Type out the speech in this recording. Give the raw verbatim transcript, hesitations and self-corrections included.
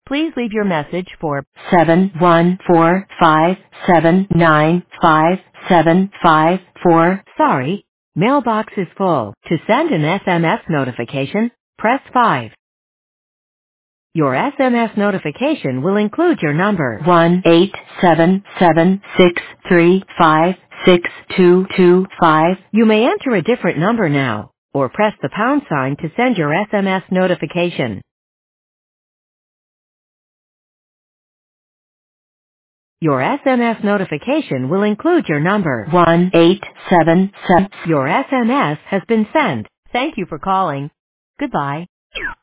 Please leave your message for seven one four five seven nine five seven five four. Sorry, mailbox is full. To send an S M S notification, press five. Your S M S notification will include your number one eight seven seven six three five six two two five. You may enter a different number now, or press the pound sign to send your S M S notification. Your S M S notification will include your number one eight seven seven. Your S M S has been sent. Thank you for calling. Goodbye.